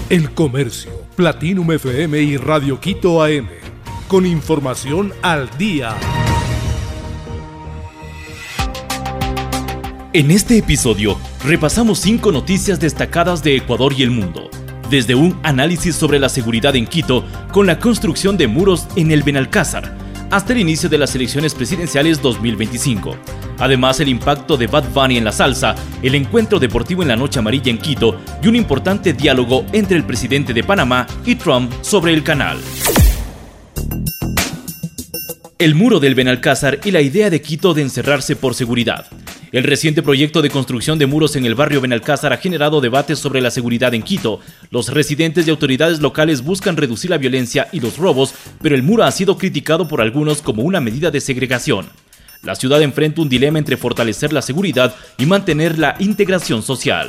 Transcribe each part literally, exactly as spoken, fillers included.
El Comercio, Platinum F M y Radio Quito A M. Con información al día. En este episodio, repasamos cinco noticias destacadas de Ecuador y el mundo. Desde un análisis sobre la seguridad en Quito, con la construcción de muros en el Benalcázar, hasta el inicio de las elecciones presidenciales dos mil veinticinco. Además, el impacto de Bad Bunny en la salsa, el encuentro deportivo en la Noche Amarilla en Quito y un importante diálogo entre el presidente de Panamá y Trump sobre el canal. El muro del Benalcázar y la idea de Quito de encerrarse por seguridad. El reciente proyecto de construcción de muros en el barrio Benalcázar ha generado debates sobre la seguridad en Quito. Los residentes y autoridades locales buscan reducir la violencia y los robos, pero el muro ha sido criticado por algunos como una medida de segregación. La ciudad enfrenta un dilema entre fortalecer la seguridad y mantener la integración social.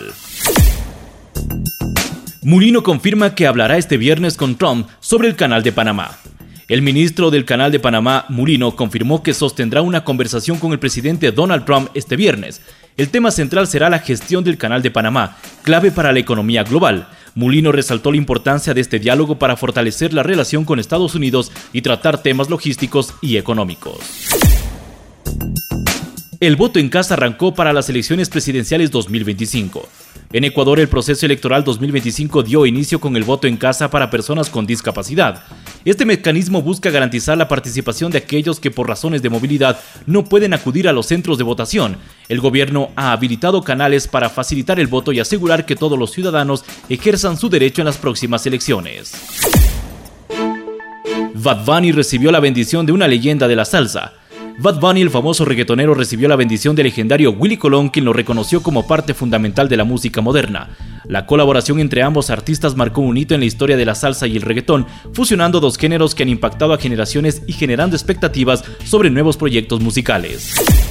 Mulino confirma que hablará este viernes con Trump sobre el Canal de Panamá. El ministro del Canal de Panamá, Mulino, confirmó que sostendrá una conversación con el presidente Donald Trump este viernes. El tema central será la gestión del Canal de Panamá, clave para la economía global. Mulino resaltó la importancia de este diálogo para fortalecer la relación con Estados Unidos y tratar temas logísticos y económicos. El voto en casa arrancó para las elecciones presidenciales dos mil veinticinco. En Ecuador, el proceso electoral dos mil veinticinco dio inicio con el voto en casa para personas con discapacidad. Este mecanismo busca garantizar la participación de aquellos que por razones de movilidad no pueden acudir a los centros de votación. El gobierno ha habilitado canales para facilitar el voto y asegurar que todos los ciudadanos ejerzan su derecho en las próximas elecciones. Bad Bunny recibió la bendición de una leyenda de la salsa. Bad Bunny, el famoso reggaetonero, recibió la bendición del legendario Willy Colón, quien lo reconoció como parte fundamental de la música moderna. La colaboración entre ambos artistas marcó un hito en la historia de la salsa y el reggaetón, fusionando dos géneros que han impactado a generaciones y generando expectativas sobre nuevos proyectos musicales.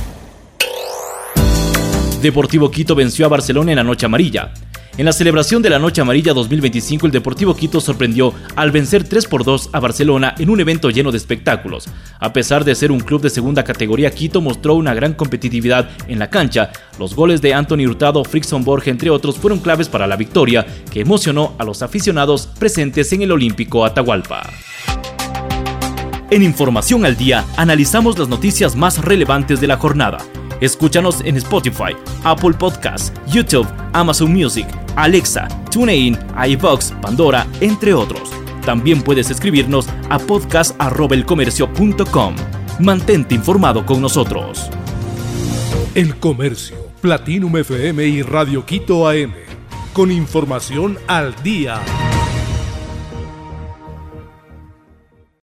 Deportivo Quito venció a Barcelona en la Noche Amarilla. En la celebración de la Noche Amarilla dos mil veinticinco, el Deportivo Quito sorprendió al vencer tres por dos a Barcelona en un evento lleno de espectáculos. A pesar de ser un club de segunda categoría, Quito mostró una gran competitividad en la cancha. Los goles de Anthony Hurtado, Frickson Borja, entre otros, fueron claves para la victoria, que emocionó a los aficionados presentes en el Olímpico Atahualpa. En Información al Día, analizamos las noticias más relevantes de la jornada. Escúchanos en Spotify, Apple Podcasts, YouTube, Amazon Music, Alexa, TuneIn, iVoox, Pandora, entre otros. También puedes escribirnos a podcast arroba elcomercio punto com. Mantente informado con nosotros. El Comercio, Platinum F M y Radio Quito A M. Con información al día.